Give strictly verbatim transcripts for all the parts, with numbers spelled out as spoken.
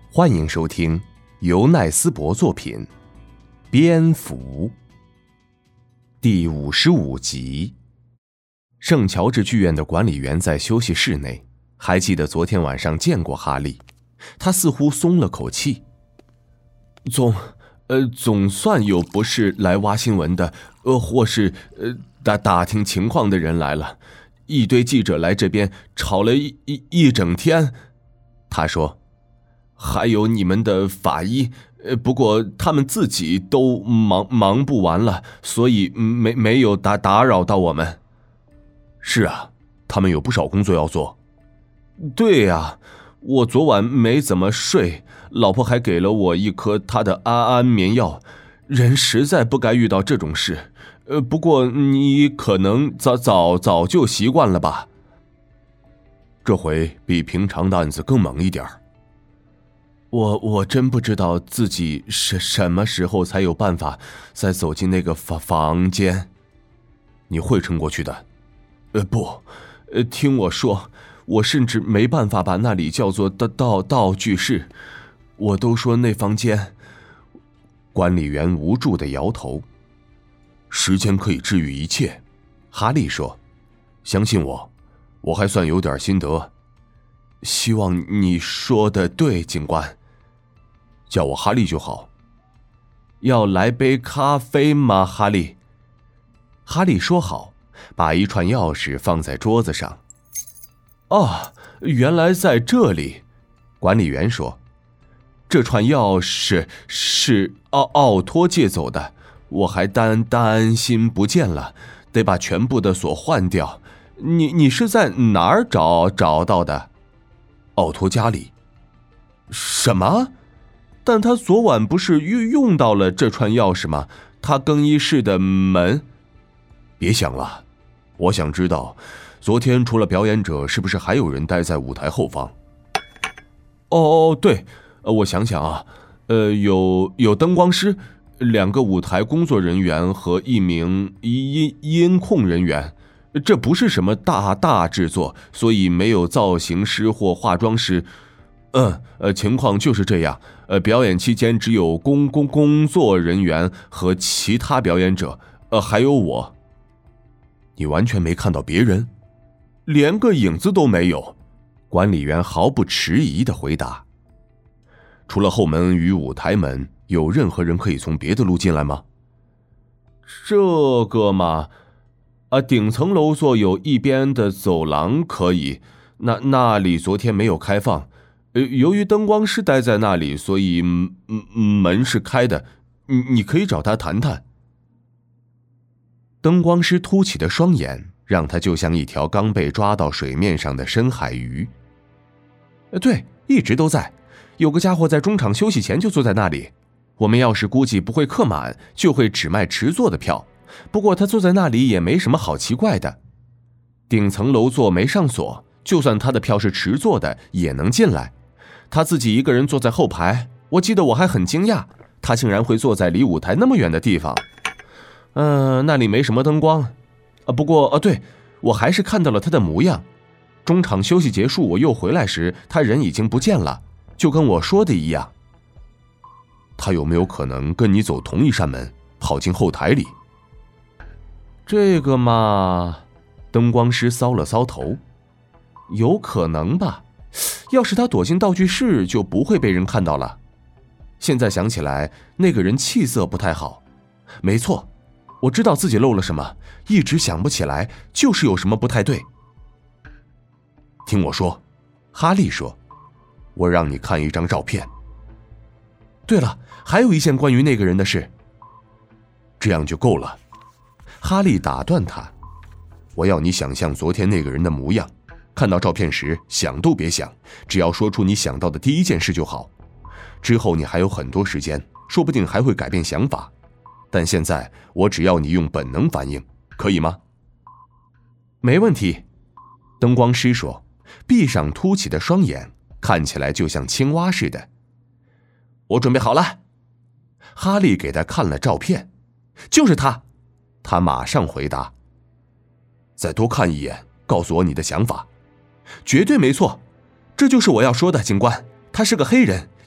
欢迎收听由奈斯伯作品《蝙蝠》第五十五集。圣乔治剧院的管理员在休息室内，还记得昨天晚上见过哈利，他似乎松了口气。总，呃，总算有不是来挖新闻的，呃，或是呃打打听情况的人来了。一堆记者来这边吵了一一一整天，他说。还有你们的法医，不过他们自己都忙忙不完了，所以没没有打打扰到我们。是啊，他们有不少工作要做。对啊，我昨晚没怎么睡，老婆还给了我一颗她的安安眠药。人实在不该遇到这种事。呃，不过你可能早早早就习惯了吧？这回比平常的案子更猛一点。我我真不知道自己是什么时候才有办法再走进那个房房间。你会撑过去的。呃不，呃听我说，我甚至没办法把那里叫做道道道具室。我都说那房间。管理员无助地摇头。时间可以治愈一切，哈利说。相信我，我还算有点心得。希望你说的对，警官。叫我哈利就好。要来杯咖啡吗，哈利？哈利说好，把一串钥匙放在桌子上。哦，原来在这里。管理员说。这串钥匙是奥奥托借走的，我还担担心不见了，得把全部的锁换掉。你你是在哪儿找找到的？奥托家里。什么？但他昨晚不是用到了这串钥匙吗？他更衣室的门。别想了，我想知道，昨天除了表演者，是不是还有人待在舞台后方？哦哦，对，我想想啊，呃，有有灯光师，两个舞台工作人员和一名音音控人员。这不是什么大大制作，所以没有造型师或化妆师。嗯，呃，情况就是这样。呃，表演期间只有工工工作人员和其他表演者，呃，还有我。你完全没看到别人？连个影子都没有。管理员毫不迟疑地回答。除了后门与舞台门，有任何人可以从别的路进来吗？这个嘛，啊，顶层楼座有一边的走廊可以，那那里昨天没有开放。呃，由于灯光师待在那里，所以嗯门是开的，你你可以找他谈谈。灯光师凸起的双眼让他就像一条刚被抓到水面上的深海鱼。呃，对，一直都在。有个家伙在中场休息前就坐在那里，我们要是估计不会客满，就会只卖迟座的票。不过他坐在那里也没什么好奇怪的。顶层楼座没上锁，就算他的票是迟座的也能进来。他自己一个人坐在后排，我记得我还很惊讶，他竟然会坐在离舞台那么远的地方。嗯、呃，那里没什么灯光。啊，不过啊，对，我还是看到了他的模样。中场休息结束，我又回来时，他人已经不见了，就跟我说的一样。他有没有可能跟你走同一扇门，跑进后台里？这个嘛，灯光师搔了搔头。有可能吧。要是他躲进道具室，就不会被人看到了。现在想起来，那个人气色不太好。没错，我知道自己漏了什么，一直想不起来，就是有什么不太对。听我说，哈利说，我让你看一张照片。对了，还有一件关于那个人的事。这样就够了。哈利打断他，我要你想象昨天那个人的模样。看到照片时想都别想，只要说出你想到的第一件事就好。之后你还有很多时间，说不定还会改变想法。但现在我只要你用本能反应，可以吗？没问题。灯光师说，闭上凸起的双眼，看起来就像青蛙似的。我准备好了。哈利给他看了照片。就是他。他马上回答。再多看一眼，告诉我你的想法。绝对没错，这就是我要说的，警官。他是个黑人，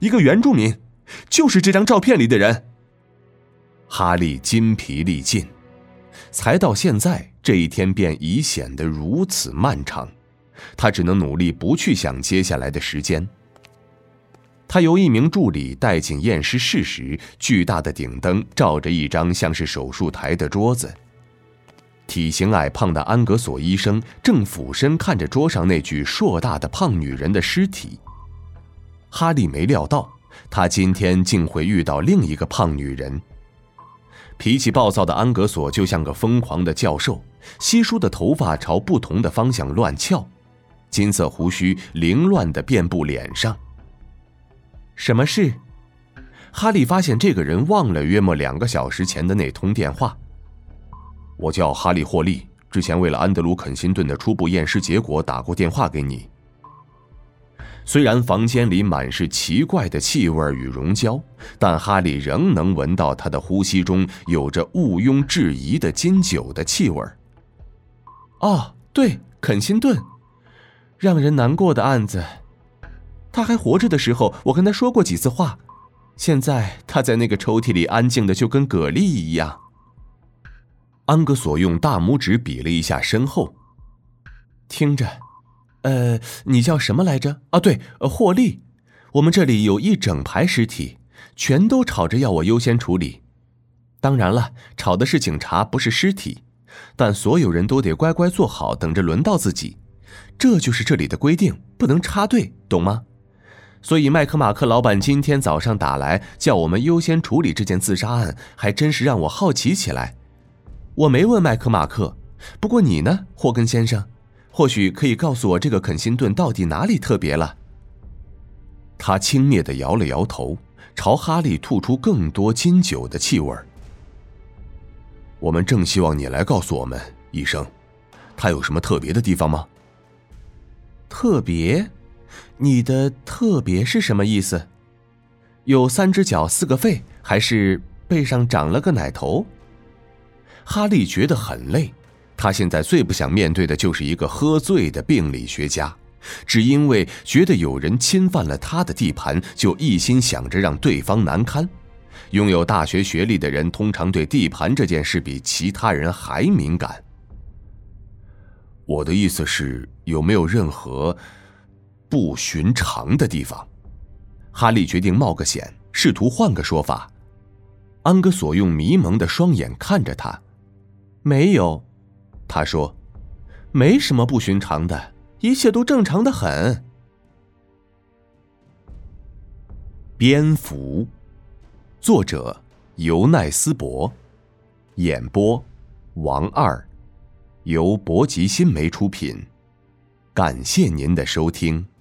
一个原住民，就是这张照片里的人。哈利筋疲力尽，才到现在，这一天便已显得如此漫长，他只能努力不去想接下来的时间。他由一名助理带进验尸室时，巨大的顶灯照着一张像是手术台的桌子。体型矮胖的安格索医生正俯身看着桌上那具硕大的胖女人的尸体。哈利没料到，他今天竟会遇到另一个胖女人。脾气暴躁的安格索就像个疯狂的教授，稀疏的头发朝不同的方向乱翘，金色胡须凌乱地遍布脸上。什么事？哈利发现这个人忘了约莫两个小时前的那通电话。我叫哈利·霍利，之前为了安德鲁·肯辛顿的初步验尸结果打过电话给你。虽然房间里满是奇怪的气味与溶胶，但哈利仍能闻到他的呼吸中有着毋庸置疑的金酒的气味。哦，对，肯辛顿，让人难过的案子。他还活着的时候，我跟他说过几次话，现在他在那个抽屉里安静的就跟蛤蜊一样。安格索用大拇指比了一下身后。听着，呃，你叫什么来着？啊，对，呃，霍利。我们这里有一整排尸体，全都吵着要我优先处理。当然了，吵的是警察，不是尸体。但所有人都得乖乖坐好，等着轮到自己。这就是这里的规定，不能插队，懂吗？所以麦克马克老板今天早上打来，叫我们优先处理这件自杀案，还真是让我好奇起来。我没问麦克马克，不过你呢，霍根先生，或许可以告诉我这个肯辛顿到底哪里特别了。他轻蔑地摇了摇头，朝哈利吐出更多金酒的气味。我们正希望你来告诉我们，医生，他有什么特别的地方吗？特别？你的特别是什么意思？有三只脚四个肺，还是背上长了个奶头？哈利觉得很累，他现在最不想面对的就是一个喝醉的病理学家，只因为觉得有人侵犯了他的地盘，就一心想着让对方难堪。拥有大学学历的人通常对地盘这件事比其他人还敏感。我的意思是，有没有任何不寻常的地方？哈利决定冒个险，试图换个说法。安格索用迷蒙的双眼看着他。没有，他说，没什么不寻常的，一切都正常的很。蝙蝠，作者尤奈斯伯，演播王二，由博吉新媒出品。感谢您的收听。